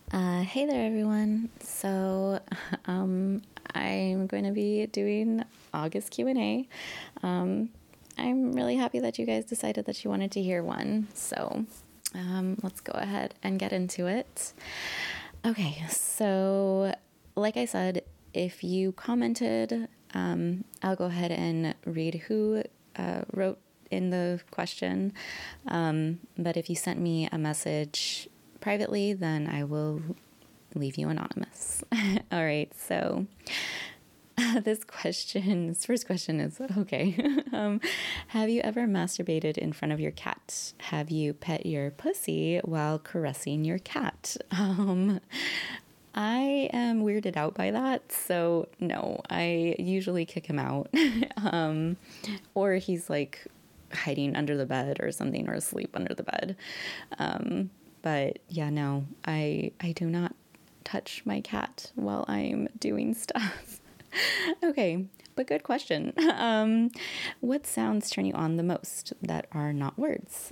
Hey there, everyone. I'm going to be doing August Q&A. I'm really happy that you guys decided that you wanted to hear one. Let's go ahead and get into it. Okay, so like I said, if you commented, I'll go ahead and read who wrote in the question. But if you sent me a message privately, then I will leave you anonymous. All right, so this first question is okay. Have you ever masturbated in front of your cat? Have you pet your pussy while caressing your cat? I am weirded out by that, so no, I usually kick him out. Or he's like hiding under the bed or something, or asleep under the bed. But yeah, no, I do not touch my cat while I'm doing stuff. Okay, but good question. What sounds turn you on the most that are not words?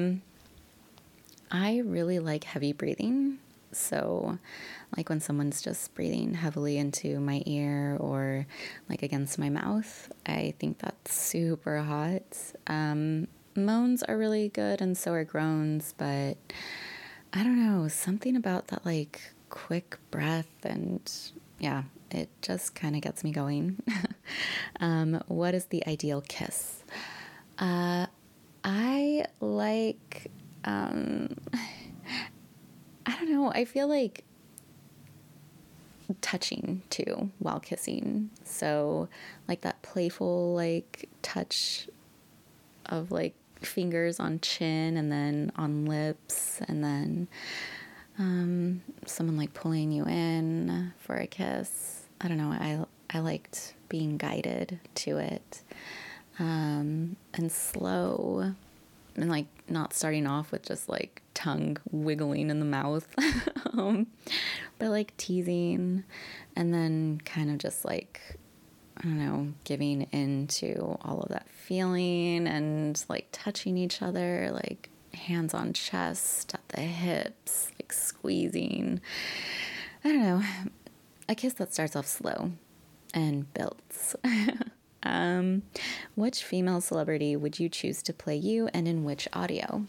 I really like heavy breathing. So, like when someone's just breathing heavily into my ear or like against my mouth, I think that's super hot. Moans are really good and so are groans, but I don't know, something about that like quick breath and yeah, it just kind of gets me going. What is the ideal kiss? I like, I don't know, I feel like touching too while kissing. So, like that playful, like touch of like fingers on chin and then on lips, and then someone like pulling you in for a kiss. I don't know. I liked being guided to it, and slow, and like not starting off with just like tongue wiggling in the mouth, but like teasing, and then kind of just like I don't know, giving into all of that feeling and like touching each other, like hands on chest, at the hips, like squeezing. I don't know, a kiss that starts off slow and builds. Which female celebrity would you choose to play you and in which audio?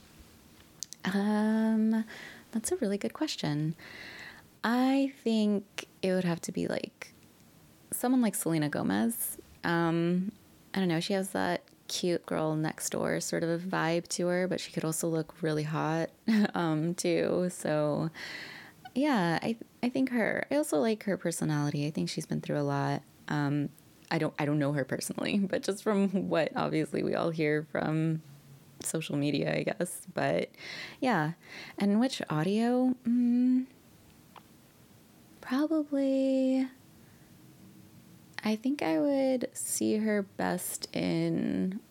That's a really good question. I think it would have to be like someone like Selena Gomez. I don't know. She has that cute girl next door sort of vibe to her, but she could also look really hot too. So yeah, I think her. I also like her personality. I think she's been through a lot. I don't know her personally, but just from what obviously we all hear from social media, I guess. But yeah, and which audio? Probably. I think I would see her best in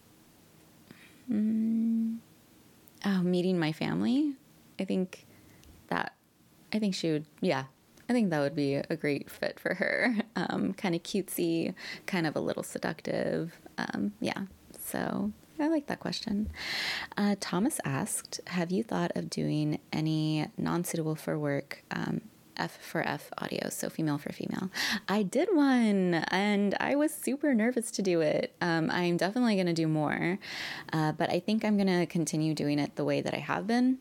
meeting my family. I think that I think she would. Yeah, I think that would be a great fit for her. Kind of cutesy, kind of a little seductive. Yeah, so I like that question. Thomas asked, "Have you thought of doing any non-suitable for work?" F for F audio, so female for female. I did one and I was super nervous to do it. I'm definitely going to do more, but I think I'm going to continue doing it the way that I have been.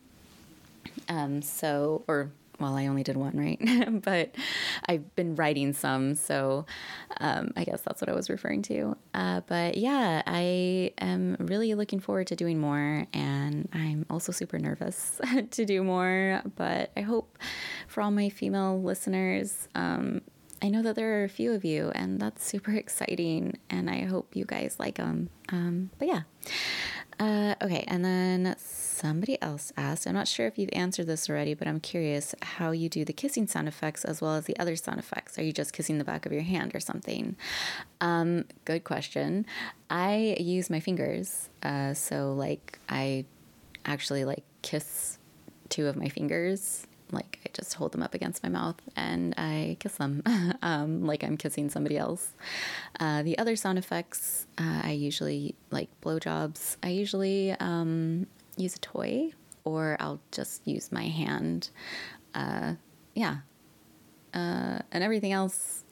Well, I only did one, right? But I've been writing some, so I guess that's what I was referring to. But yeah, I am really looking forward to doing more, and I'm also super nervous to do more. But I hope for all my female listeners, I know that there are a few of you, and that's super exciting, and I hope you guys like them. But yeah. Okay, and then somebody else asked, I'm not sure if you've answered this already, but I'm curious how you do the kissing sound effects as well as the other sound effects. Are you just kissing the back of your hand or something? Good question. I use my fingers. So like I actually like kiss two of my fingers. Like I just hold them up against my mouth and I kiss them like I'm kissing somebody else. The other sound effects, I usually like blowjobs. I usually use a toy or I'll just use my hand. Yeah. And everything else,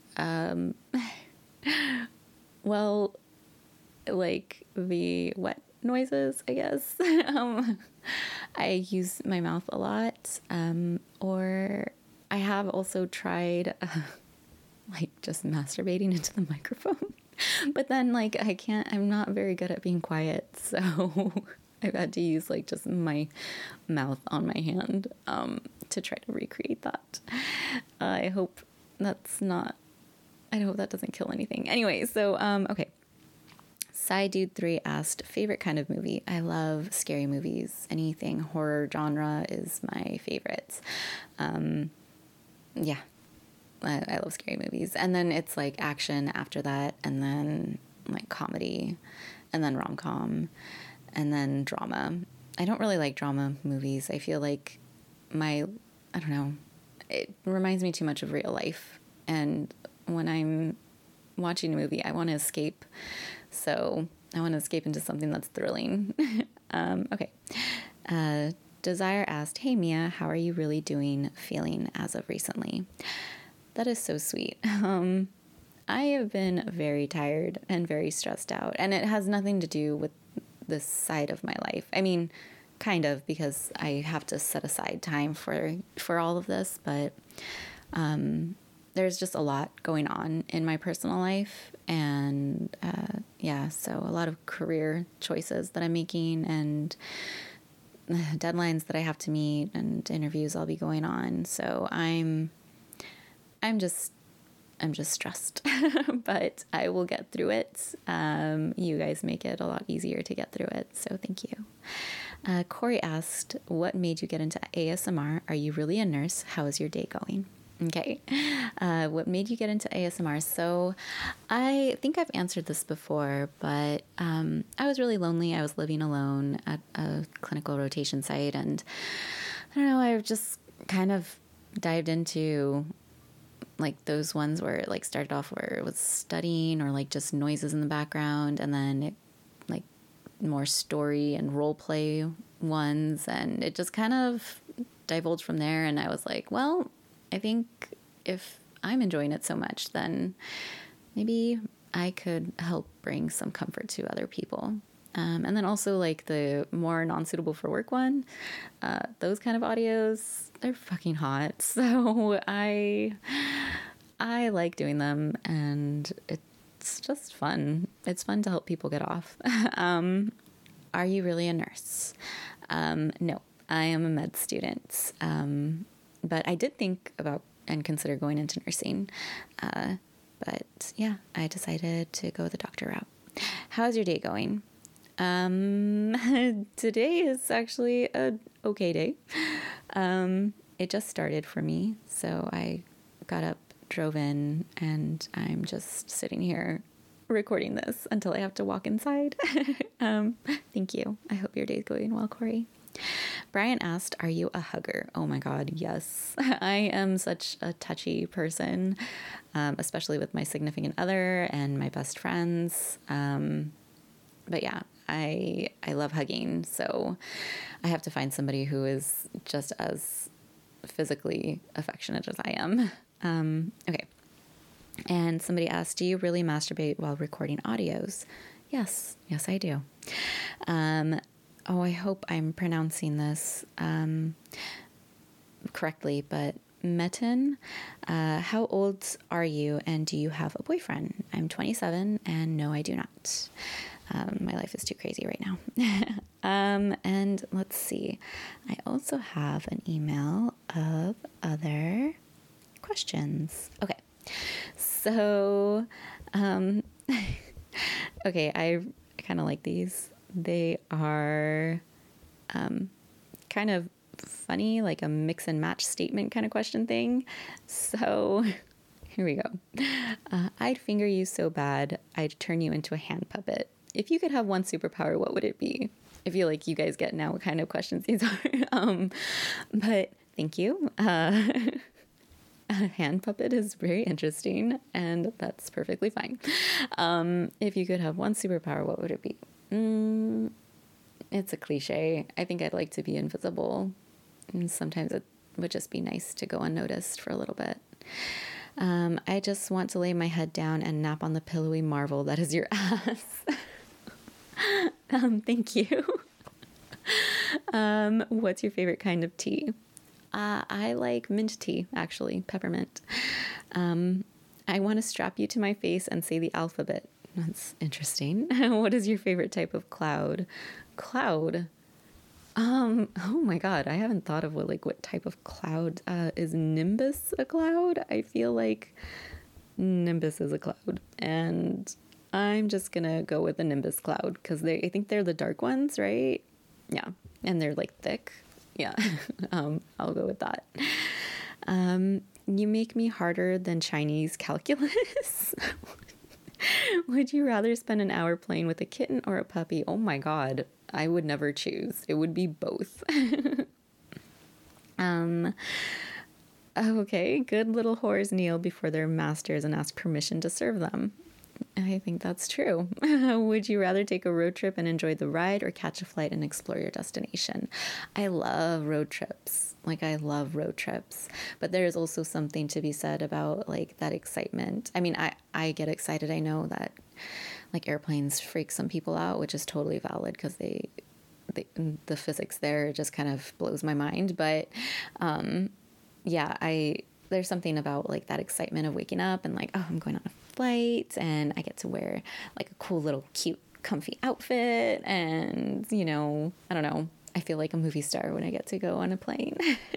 well, like the wet noises, I guess. I use my mouth a lot. Or I have also tried like just masturbating into the microphone. But then like I'm not very good at being quiet. So I've had to use like just my mouth on my hand to try to recreate that. I hope that doesn't kill anything. Anyway, so, okay. Side Dude 3 asked, favorite kind of movie? I love scary movies. Anything horror genre is my favorite. Yeah, I love scary movies. And then it's like action after that, and then like comedy, and then rom-com, and then drama. I don't really like drama movies. I feel like I don't know, it reminds me too much of real life. And when I'm watching a movie, I want to escape. So I want to escape into something that's thrilling. Okay. Desire asked, hey, Mia, how are you really feeling as of recently? That is so sweet. I have been very tired and very stressed out, and it has nothing to do with this side of my life. I mean, kind of, because I have to set aside time for all of this, but there's just a lot going on in my personal life, and so a lot of career choices that I'm making, and deadlines that I have to meet, and interviews I'll be going on. So I'm just stressed, but I will get through it. You guys make it a lot easier to get through it, so thank you. Corey asked, what made you get into ASMR? Are you really a nurse? How is your day going? Okay. What made you get into ASMR? So I think I've answered this before, but I was really lonely. I was living alone at a clinical rotation site, and I don't know, I just kind of dived into like those ones where it like started off where it was studying or like just noises in the background, and then it like more story and role play ones, and it just kind of divulged from there. And I was like, well, I think if I'm enjoying it so much, then maybe I could help bring some comfort to other people. And then also like the more non-suitable for work one, those kind of audios, they're fucking hot. So I like doing them, and it's just fun. It's fun to help people get off. Are you really a nurse? No, I am a med student. But I did think about and consider going into nursing. But yeah, I decided to go the doctor route. How's your day going? Today is actually a okay day. It just started for me. So I got up, drove in, and I'm just sitting here recording this until I have to walk inside. Thank you. I hope your day's going well, Corey. Brian asked, are you a hugger? Oh my God, yes. I am such a touchy person, especially with my significant other and my best friends. But yeah, I love hugging. So I have to find somebody who is just as physically affectionate as I am. Okay. And somebody asked, do you really masturbate while recording audios? Yes, I do. I hope I'm pronouncing this correctly, but Metin, how old are you, and do you have a boyfriend? I'm 27, and no, I do not. My life is too crazy right now. And let's see. I also have an email of other questions. Okay. So, okay, I kind of like these. They are kind of funny, like a mix and match statement kind of question thing. So here we go. I'd finger you so bad, I'd turn you into a hand puppet. If you could have one superpower, what would it be? I feel like you guys get now what kind of questions these are. But thank you. A hand puppet is very interesting, and that's perfectly fine. If you could have one superpower, what would it be? It's a cliche. I think I'd like to be invisible. And sometimes it would just be nice to go unnoticed for a little bit. I just want to lay my head down and nap on the pillowy marvel that is your ass. Thank you. What's your favorite kind of tea? I like mint tea, actually, peppermint. I want to strap you to my face and say the alphabet. That's interesting. What is your favorite type of cloud? Cloud? Oh my God, I haven't thought of what type of cloud. Is Nimbus a cloud? I feel like Nimbus is a cloud. And I'm just gonna go with the Nimbus cloud because I think they're the dark ones, right? Yeah. And they're like thick. Yeah. I'll go with that. You make me harder than Chinese calculus. Would you rather spend an hour playing with a kitten or a puppy? Oh my God. I would never choose. It would be both. Okay. Good little whores kneel before their masters and ask permission to serve them. I think that's true. Would you rather take a road trip and enjoy the ride or catch a flight and explore your destination? I love road trips. I love road trips. But there is also something to be said about that excitement. I mean, I get excited. I know that airplanes freak some people out, which is totally valid because the physics there just kind of blows my mind. But yeah, there's something about that excitement of waking up and oh, I'm going on a flight and I get to wear a cool little cute comfy outfit and I don't know, I feel like a movie star when I get to go on a plane.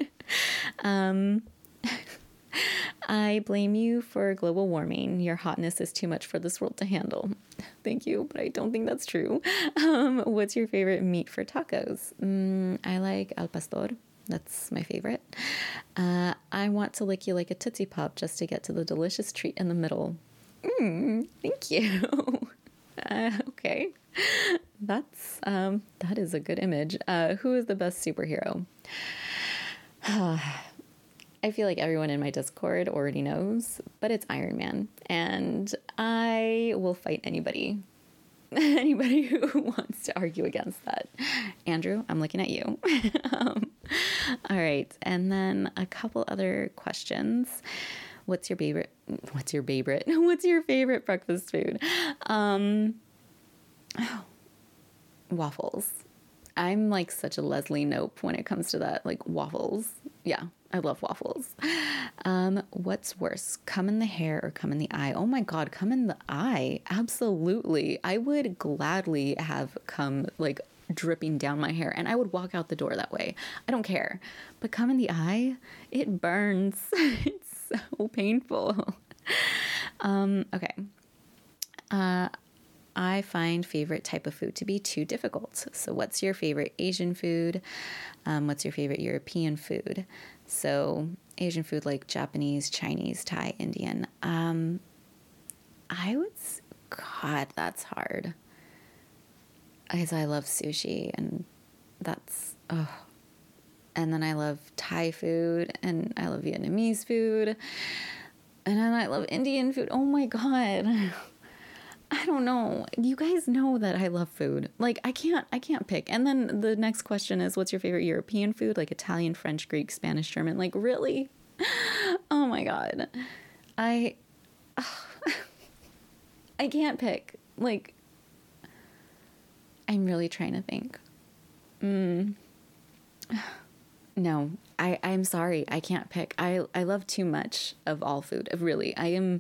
I blame you for global warming. Your hotness is too much for this world to handle. Thank you, but I don't think that's true. What's your favorite meat for tacos? I like al pastor. That's my favorite. I want to lick you like a Tootsie Pop just to get to the delicious treat in the middle. Thank you. Okay. That is a good image. Who is the best superhero? I feel like everyone in my Discord already knows, but it's Iron Man. And I will fight anybody who wants to argue against that. Andrew, I'm looking at you. All right. And then a couple other questions. What's your favorite breakfast food? Waffles. I'm such a Leslie Knope when it comes to that, waffles. Yeah, I love waffles. What's worse, cum in the hair or cum in the eye? Oh my God, cum in the eye. Absolutely. I would gladly have cum dripping down my hair and I would walk out the door that way. I don't care. But cum in the eye, it burns. It's so painful. Okay. I find favorite type of food to be too difficult. So what's your favorite Asian food? What's your favorite European food? So Asian food like Japanese, Chinese, Thai, Indian. God, that's hard. Because I love sushi and and then I love Thai food and I love Vietnamese food and then I love Indian food. Oh my God. I don't know. You guys know that I love food. I can't pick. And then the next question is, what's your favorite European food? Italian, French, Greek, Spanish, German. Really? Oh my God. I can't pick. I'm really trying to think. No, I'm sorry. I can't pick. I love too much of all food. Really. I am...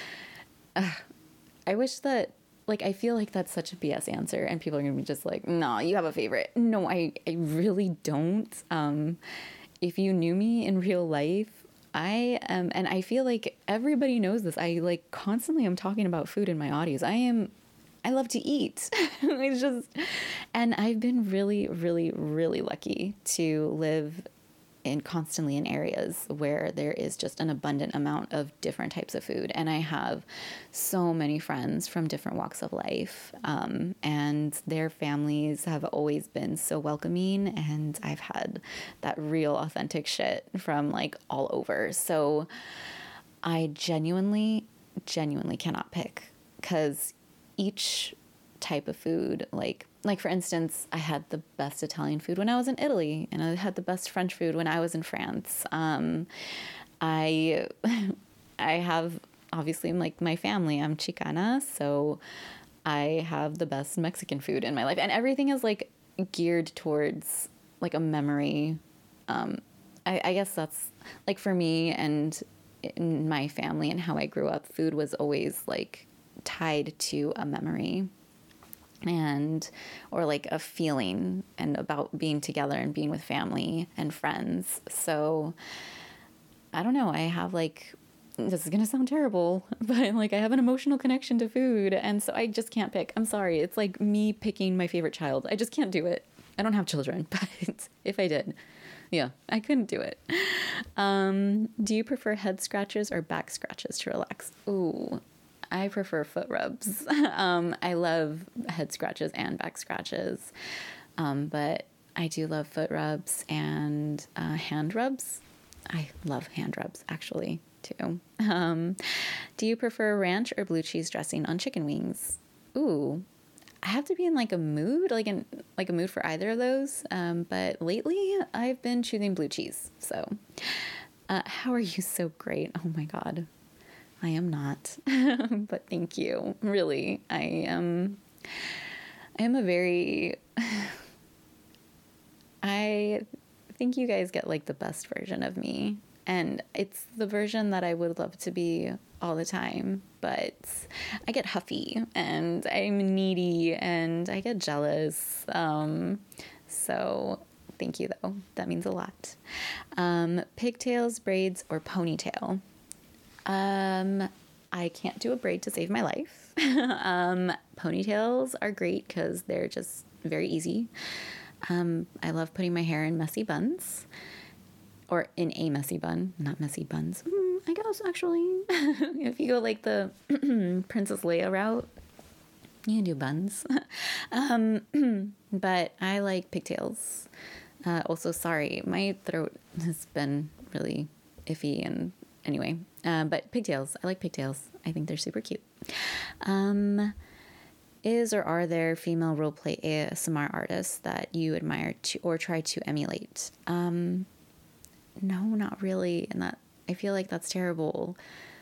I wish that, I feel like that's such a BS answer and people are going to be just no, you have a favorite. No, I really don't. If you knew me in real life, I am, and I feel like everybody knows this. I constantly am talking about food in my audios. I love to eat. It's just, and I've been really, really, really lucky to live constantly in areas where there is just an abundant amount of different types of food. And I have so many friends from different walks of life. And their families have always been so welcoming. And I've had that real authentic shit from all over. So I genuinely cannot pick because each type of food. Like for instance, I had the best Italian food when I was in Italy, and I had the best French food when I was in France. I I have obviously like my family. I'm Chicana, so I have the best Mexican food in my life, and everything is like geared towards like a memory. I guess that's like for me and in my family and how I grew up, food was always like tied to a memory and or like a feeling and about being together and being with family and friends. So I don't know, I have like, this is going to sound terrible, but like I have an emotional connection to food, and so I just can't pick. I'm sorry. It's like me picking my favorite child. I just can't do it. I don't have children, but if I did, yeah, I couldn't do it. Do you prefer head scratches or back scratches to relax? Ooh, I prefer foot rubs. I love head scratches and back scratches, but I do love foot rubs and hand rubs. I love hand rubs, actually, too. Do you prefer ranch or blue cheese dressing on chicken wings? Ooh, I have to be in like a mood, like a mood for either of those. But lately I've been choosing blue cheese. So, how are you so great? Oh my God, I am not, but thank you. Really, I am a very, I think you guys get like the best version of me. And it's the version that I would love to be all the time, but I get huffy and I'm needy and I get jealous. So thank you though. That means a lot. Pigtails, braids, or ponytail? I can't do a braid to save my life. Ponytails are great because they're just very easy. I love putting my hair in messy buns. Or in a messy bun, not messy buns. I guess, actually. If you go like the Princess Leia route, you can do buns. But I like pigtails. Also, sorry, my throat has been really iffy and anyway. But pigtails, I like pigtails. I think they're super cute. Is or are there female roleplay ASMR artists that you admire to or try to emulate? No, not really. And that I feel like that's terrible.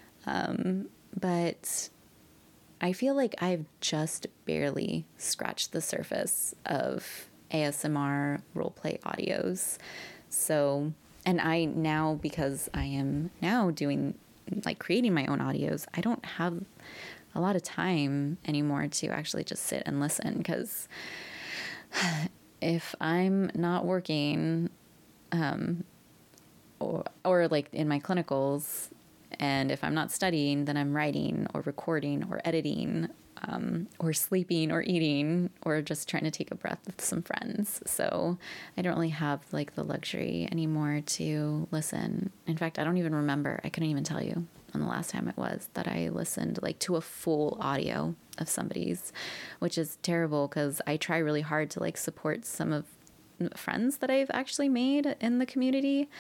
But I feel like I've just barely scratched the surface of ASMR roleplay audios. So, and I now, because I am now doing like creating my own audios, I don't have a lot of time anymore to actually just sit and listen, because if I'm not working, or like in my clinicals, and if I'm not studying, then I'm writing or recording or editing, or sleeping or eating or just trying to take a breath with some friends. So I don't really have like the luxury anymore to listen. In fact, I don't even remember. I couldn't even tell you on the last time it was that I listened like to a full audio of somebody's, which is terrible because I try really hard to like support some of friends that I've actually made in the community.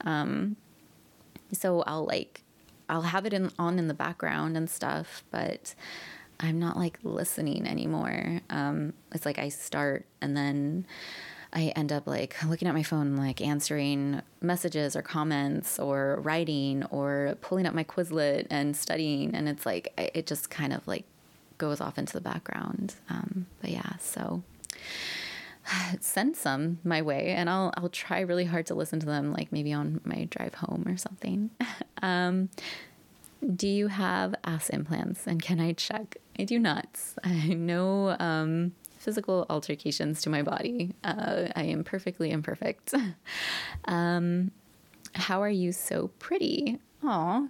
So I'll have it on in the background and stuff, but I'm not like listening anymore. It's like I start and then I end up like looking at my phone, like answering messages or comments or writing or pulling up my Quizlet and studying. And it's like, it just kind of like goes off into the background. But yeah, so send some my way and I'll try really hard to listen to them, like maybe on my drive home or something. Do you have ass implants and can I check? I do not. I know physical altercations to my body. I am perfectly imperfect. How are you so pretty? Aw.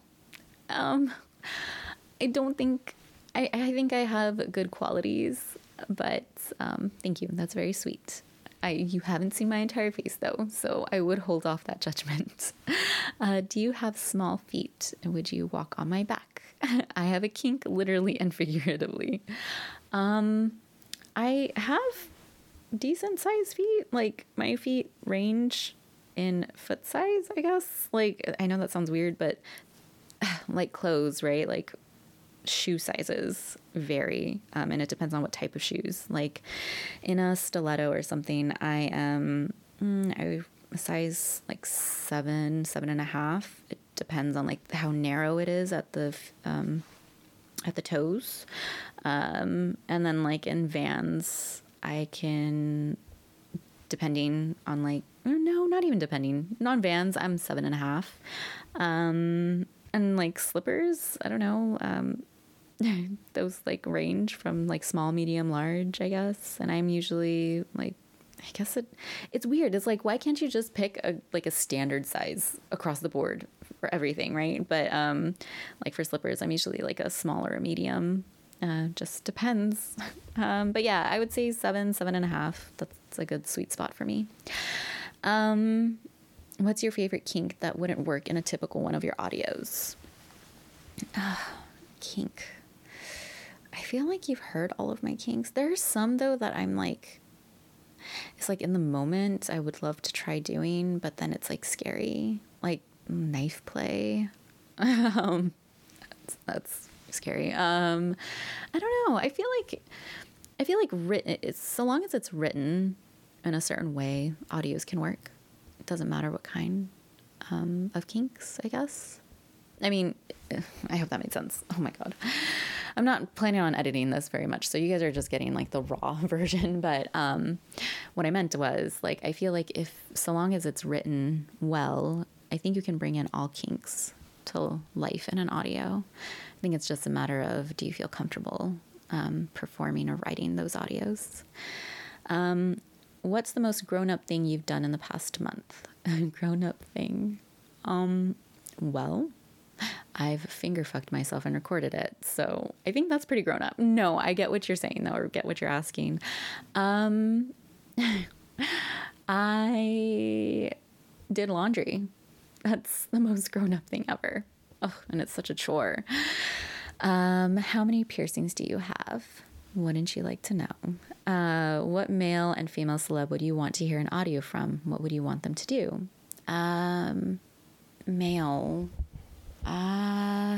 I don't think, I think I have good qualities, but thank you. That's very sweet. You haven't seen my entire face though, so I would hold off that judgment. Do you have small feet? Would you walk on my back? I have a kink literally and figuratively. I have decent sized feet. Like my feet range in foot size, I guess. Like, I know that sounds weird, but like clothes, right? Like shoe sizes vary, and it depends on what type of shoes. Like in a stiletto or something, I am I size like 7.5. It depends on like how narrow it is at the toes, and then like in Vans, I can, depending on like, no, not even depending. Non Vans, I'm 7.5. And like slippers, I don't know. Those like range from like small, medium, large, I guess. And I'm usually like, I guess it's weird. It's like, why can't you just pick a standard size across the board for everything, right? But like for slippers, I'm usually like a small or a medium. Just depends. But yeah, I would say 7.5. That's a good sweet spot for me. What's your favorite kink that wouldn't work in a typical one of your audios? Kink. I feel like you've heard all of my kinks. There are some though that I'm like, it's like in the moment I would love to try doing, but then it's like scary, like knife play. That's scary. I don't know. I feel like written, so long as it's written in a certain way, audios can work. It doesn't matter what kind of kinks, I guess. I mean, I hope that made sense. Oh my God. I'm not planning on editing this very much, so you guys are just getting like the raw version. But what I meant was like, I feel like so long as it's written well, I think you can bring in all kinks to life in an audio. I think it's just a matter of, do you feel comfortable performing or writing those audios? What's the most grown-up thing you've done in the past month? Grown-up thing? Well, I've finger fucked myself and recorded it. So I think that's pretty grown up. No, I get what you're saying though, or get what you're asking. I did laundry. That's the most grown up thing ever. Oh, and it's such a chore. How many piercings do you have? Wouldn't you like to know? What male and female celeb would you want to hear an audio from? What would you want them to do? Male. I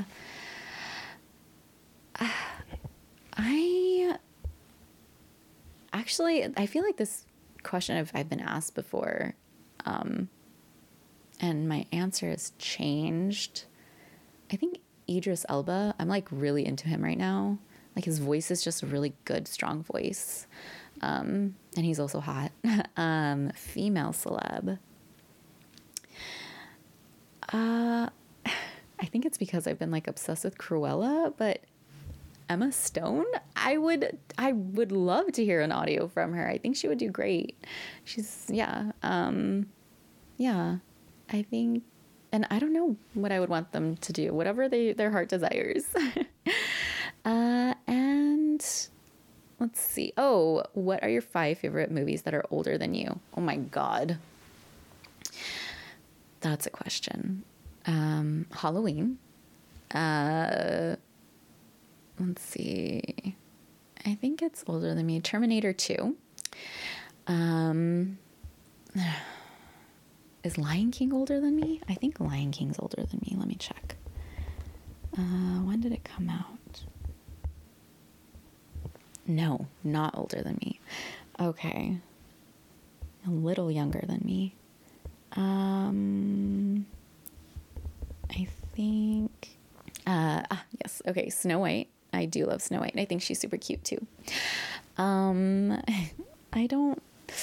feel like this question I've been asked before, and my answer has changed. I think Idris Elba, I'm like really into him right now. Like his voice is just a really good, strong voice. And he's also hot. Female celeb. I think it's because I've been like obsessed with Cruella, but Emma Stone, I would love to hear an audio from her. I think she would do great. She's, yeah. I think, and I don't know what I would want them to do, whatever their heart desires. And let's see. Oh, what are your 5 favorite movies that are older than you? Oh my God. That's a question. Halloween. Let's see. I think it's older than me. Terminator 2. Is Lion King older than me? I think Lion King's older than me. Let me check. When did it come out? No, not older than me. Okay. A little younger than me. I think, yes. Okay. Snow White. I do love Snow White. I think she's super cute too. I don't,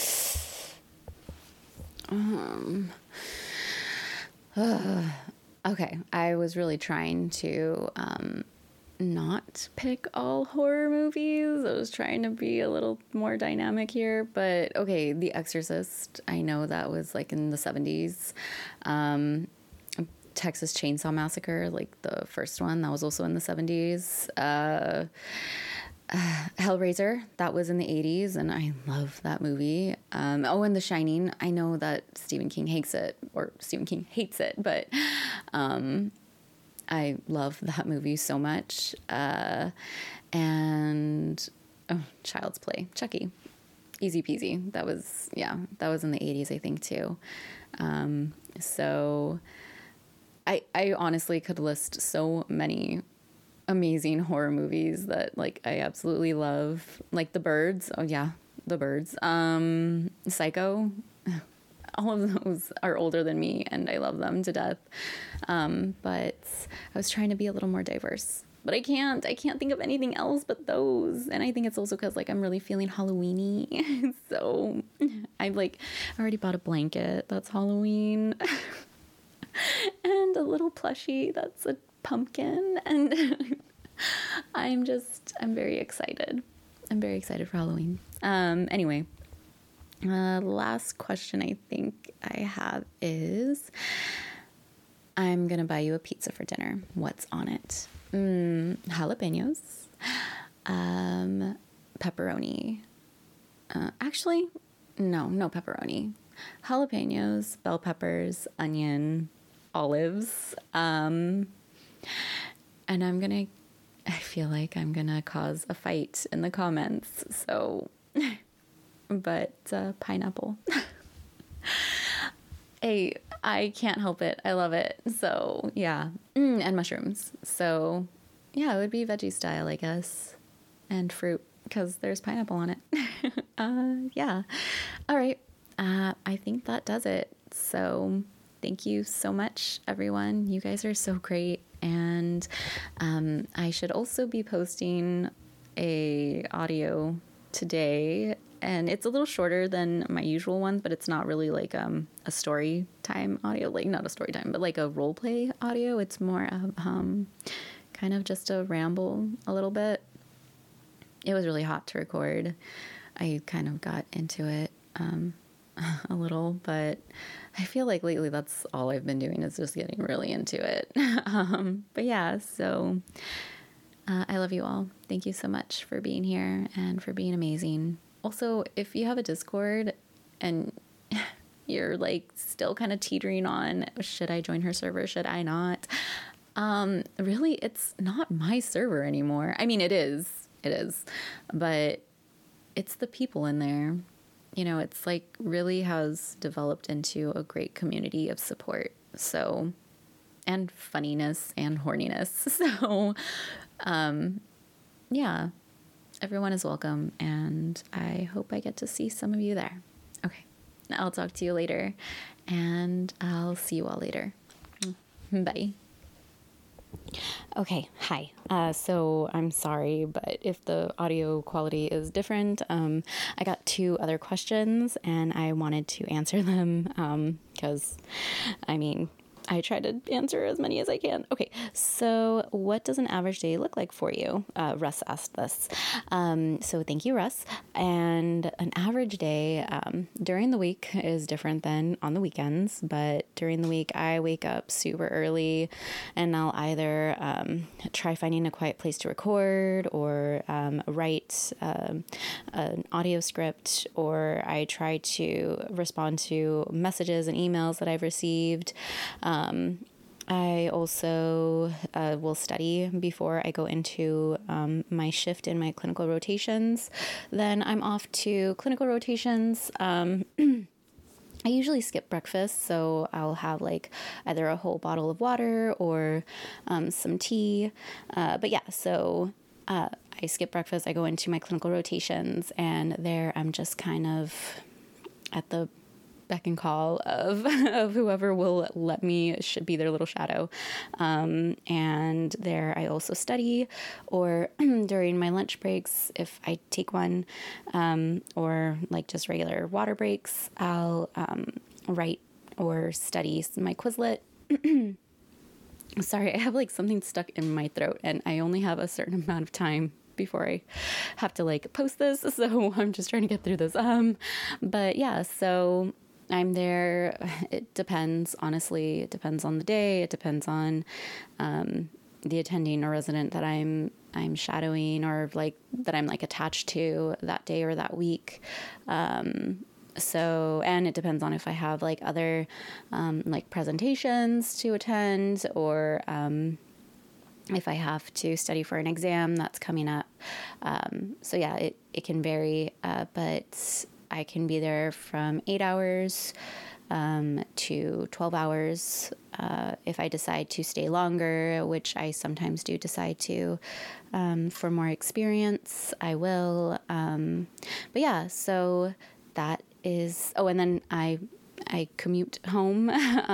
okay. I was really trying to, not pick all horror movies. I was trying to be a little more dynamic here, but okay. The Exorcist. I know that was like in the 70s. Texas Chainsaw Massacre, like the first one, that was also in the 70s. Hellraiser, that was in the 80s, and I love that movie. And The Shining, I know that Stephen King hates it, but I love that movie so much. And Child's Play, Chucky, easy peasy. That was in the 80s, I think, too. So I honestly could list so many amazing horror movies that like I absolutely love, like The Birds. Oh yeah, The Birds. Psycho. All of those are older than me, and I love them to death. But I was trying to be a little more diverse. But I can't think of anything else but those. And I think it's also because like I'm really feeling Halloween-y. So I've like already bought a blanket that's Halloween. And a little plushie that's a pumpkin. And I'm very excited. I'm very excited for Halloween. Anyway, last question I think I have is, I'm going to buy you a pizza for dinner. What's on it? Jalapenos, pepperoni. Actually, no pepperoni. Jalapenos, bell peppers, onion, olives. And I feel like I'm gonna cause a fight in the comments. So, but pineapple. Hey, I can't help it. I love it. So yeah, and mushrooms. So yeah, it would be veggie style, I guess, and fruit because there's pineapple on it. Yeah. All right. I think that does it. So thank you so much, everyone. You guys are so great. And I should also be posting a audio today, and it's a little shorter than my usual ones, but it's not really like a story time audio, like not a story time, but like a role play audio. It's more of kind of just a ramble a little bit. It was really hot to record. I kind of got into it a little, but I feel like lately that's all I've been doing is just getting really into it. But yeah, so I love you all. Thank you so much for being here and for being amazing. Also, if you have a Discord and you're like still kind of teetering on, should I join her server? Should I not? Really, it's not my server anymore. I mean, it is, but it's the people in there. You know, it's like really has developed into a great community of support. So, and funniness and horniness. So, yeah, everyone is welcome, and I hope I get to see some of you there. Okay, I'll talk to you later, and I'll see you all later. Bye. Okay, hi. So I'm sorry, but if the audio quality is different, I got 2 other questions, and I wanted to answer them because, I mean, I try to answer as many as I can. Okay, so what does an average day look like for you? Russ asked this. So thank you, Russ. And an average day during the week is different than on the weekends, but during the week I wake up super early, and I'll either try finding a quiet place to record, or write an audio script, or I try to respond to messages and emails that I've received. I also will study before I go into my shift in my clinical rotations. Then I'm off to clinical rotations. I usually skip breakfast, so I'll have like either a whole bottle of water or some tea. But yeah, so I skip breakfast, I go into my clinical rotations, and there I'm just kind of at the beck and call of whoever will let me be their little shadow. And there I also study, or during my lunch breaks, if I take one, or like just regular water breaks, I'll write or study my Quizlet. Sorry, I have like something stuck in my throat, and I only have a certain amount of time before I have to like post this, so I'm just trying to get through this. But yeah, so I'm there. It depends, honestly. It depends on the day. It depends on the attending or resident that I'm shadowing, or like that I'm like attached to that day or that week. So, and it depends on if I have like other like presentations to attend, or if I have to study for an exam that's coming up. So yeah, it can vary, but I can be there from 8 hours to 12 hours. If I decide to stay longer, which I sometimes do decide to, for more experience, I will. But yeah, so that is, and then I commute home,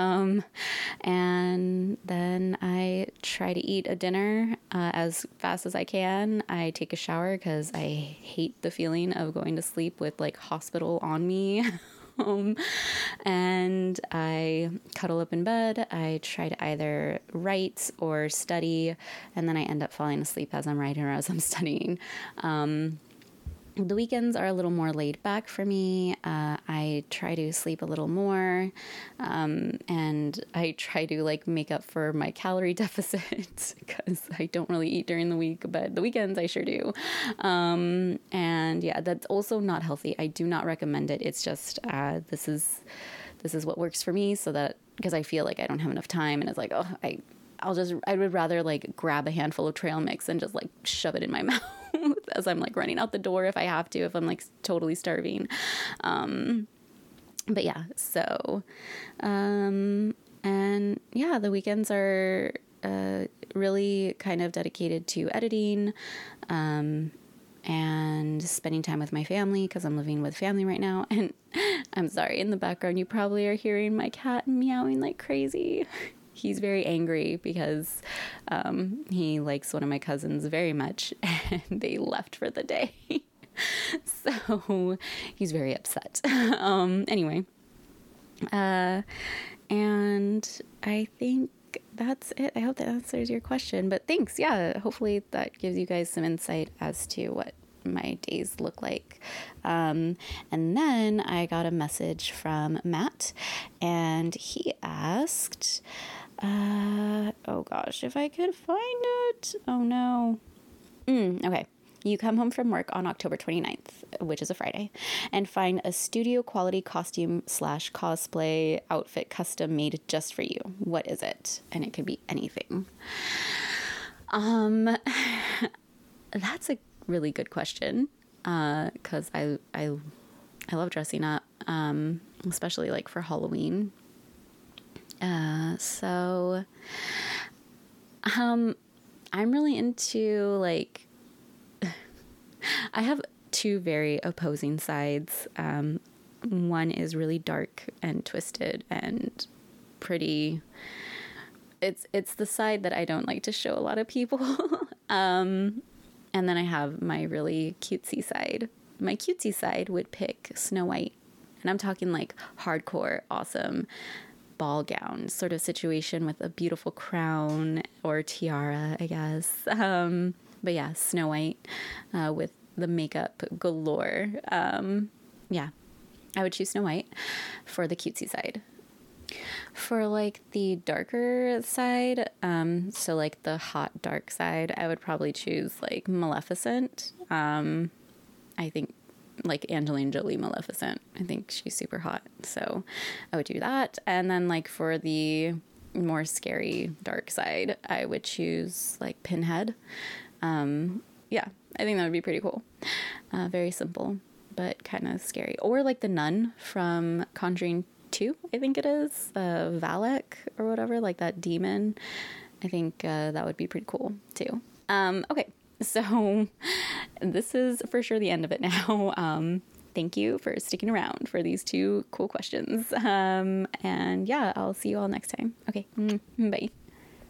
and then I try to eat a dinner as fast as I can. I take a shower because I hate the feeling of going to sleep with like hospital on me. And I cuddle up in bed. I try to either write or study, and then I end up falling asleep as I'm writing or as I'm studying. The weekends are a little more laid back for me. I try to sleep a little more, and I try to like make up for my calorie deficit because I don't really eat during the week, but the weekends I sure do. And yeah, that's also not healthy. I do not recommend it. It's just this is what works for me, so that because I feel like I don't have enough time, and it's like, I would rather like grab a handful of trail mix and just like shove it in my mouth as I'm like running out the door if I have to, if I'm like totally starving. But yeah, so, and yeah, the weekends are, really kind of dedicated to editing, and spending time with my family because I'm living with family right now. And I'm sorry, in the background, you probably are hearing my cat meowing like crazy. He's very angry because he likes one of my cousins very much, and they left for the day. So he's very upset. Anyway, and I think that's it. I hope that answers your question. But thanks. Yeah, hopefully that gives you guys some insight as to what my days look like. And then I got a message from Matt, and he asked, oh gosh, if I could find it. Oh no. Okay. You come home from work on October 29th, which is a Friday, and find a studio quality costume / cosplay outfit custom made just for you. What is it? And it could be anything. That's a really good question. 'Cause I love dressing up, especially like for Halloween. So, I'm really into like, I have two very opposing sides. One is really dark and twisted and pretty. It's the side that I don't like to show a lot of people. And then I have my really cutesy side. My cutesy side would pick Snow White. And I'm talking like hardcore, awesome ball gown sort of situation with a beautiful crown or tiara, I guess. But yeah, Snow White with the makeup galore. Yeah, I would choose Snow White for the cutesy side. For like the darker side, so like the hot dark side, I would probably choose like Maleficent. I think like Angelina Jolie Maleficent. I think she's super hot, so I would do that. And then like for the more scary dark side, I would choose like Pinhead. Yeah, I think that would be pretty cool. Very simple, but kind of scary. Or like the nun from Conjuring 2, I think it is, Valak or whatever, like that demon. I think that would be pretty cool too. Okay, so this is for sure the end of it now. Thank you for sticking around for these two cool questions. And yeah, I'll see you all next time. Okay, bye.